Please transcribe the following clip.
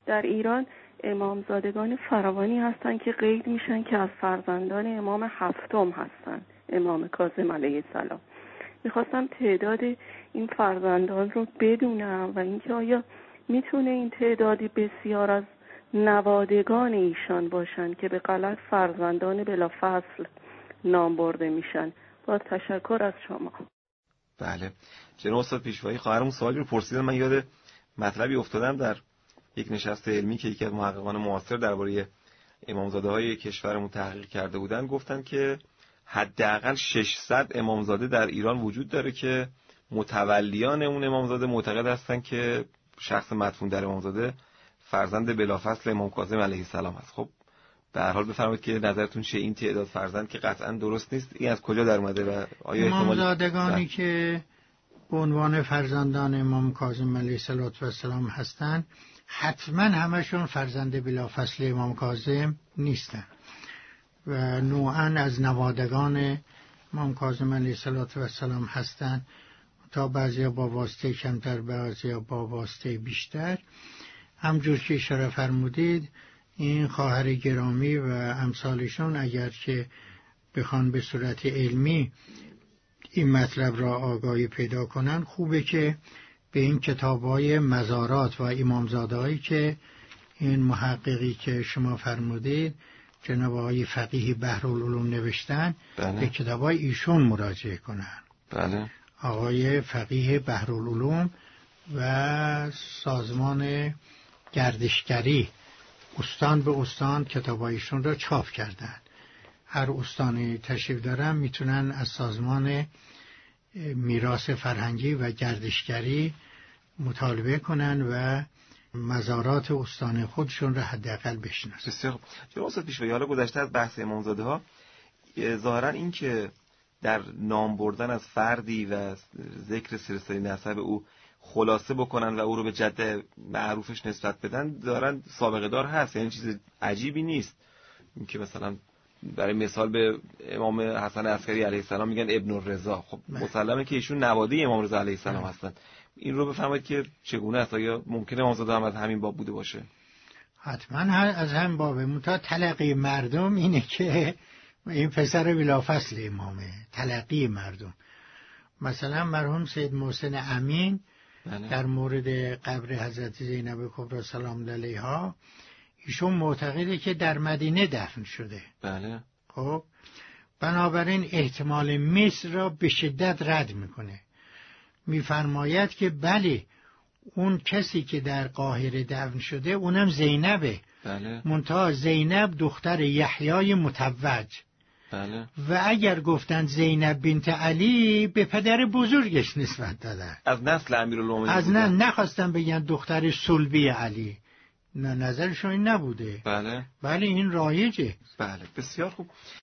در ایران امامزادگان فراوانی هستند که قید میشن که از فرزندان امام هفتم هستند، امام کاظم علیه السلام. میخواستم تعداد این فرزندان رو بدونم و اینکه آیا میتونه این تعدادی بسیار از نوادگان ایشان باشن که به غلط فرزندان بلافصل نام برده میشن. با تشکر از شما. بله جناب استاد پیشوایی، خواهرمون سوالی رو پرسیدن، من یاد مطلبی افتادم در یک نشست علمی که یکی از محققان معاصر درباره امامزاده‌های کشورمون تحقیق کرده بودن، گفتن که حداقل 600 امامزاده در ایران وجود داره که متولیان اون امامزاده معتقد هستن که شخص مدفون در امامزاده فرزند بلافصل امام کاظم علیه السلام است. خب به هر حال بفرمایید که نظرتون چیه این تعداد فرزند که قطعا درست نیست، این از کجا در اومده و آیا امامزادگانی که به عنوان فرزندان امام کاظم علیه السلام هستند حتما همشون فرزند بلافصل امام کاظم نیستن و نوعاً از نوادگان امام کاظم علیه السلام هستند، تا بعضیا با واسطه کمتر، بعضیا با واسطه بیشتر. همجور که اشاره فرمودید این خواهر گرامی و امثالشون اگر که بخوان به صورت علمی این مطلب را آگاهی پیدا کنن، خوبه که به این کتاب‌های مزارات و امامزاده‌هایی که این محققی که شما فرمودید جناب آقای فقیه بحرالعلوم نوشتن، به کتاب‌های ایشون مراجعه کنن. بله. آقای فقیه بحرالعلوم و سازمان گردشگری استان به استان کتابایشون را چاپ کردن. هر استانی تشریف دارن میتونن از سازمان میراث فرهنگی و گردشگری مطالبه کنن و مزارات استان خودشون را حداقل بشناسن. بسیار جناب استاد پیشوایی، حالا گذشته از بحث امامزاده ها، ظاهرا این که در نام بردن از فردی و ذکر سلسله نسب او خلاصه بکنن و او رو به جد معروفش نسبت بدن، دارن سابقه دار هست، یعنی چیز عجیبی نیست. این که مثلا برای مثال به امام حسن عسکری علیه السلام میگن ابن الرضا، خب مسلمه که ایشون نواده امام رضا علیه السلام هستن. این رو بفرمایید که چگونه است، آیا ممکنه امامزاده هم از همین باب بوده باشه؟ حتما از همین بابه. منتها تلقی مردم اینه که این پسر بلافصل امامه. تلقی مردم، مثلا مرحوم سید محسن امین در مورد قبر حضرت زینب کبری سلام علیها، ایشون معتقده که در مدینه دفن شده. بله. خب بنابراین احتمال مصر را به شدت رد میکنه. میفرماید که بله اون کسی که در قاهره دفن شده اونم زینبه. بله. منتها زینب دختر یحیای متوج. بله. و اگر گفتند زینب بنت علی به پدر بزرگش نسبت دادن، از نسل امیرالمومنین، از نخواستن بگن دختر صلبی علی، نه نظرشون این نبوده. بله. بله این رایجه. بله بسیار خوب.